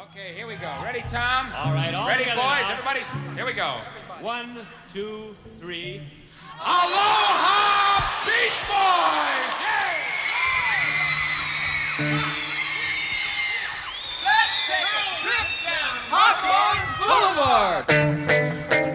Okay, here we go. Ready, Tom? All right, all Ready, together boys? now. Everybody's. Here we go. 1, 2, 3. Aloha Beach Boys! Let's take a trip down Hawthorne Boulevard.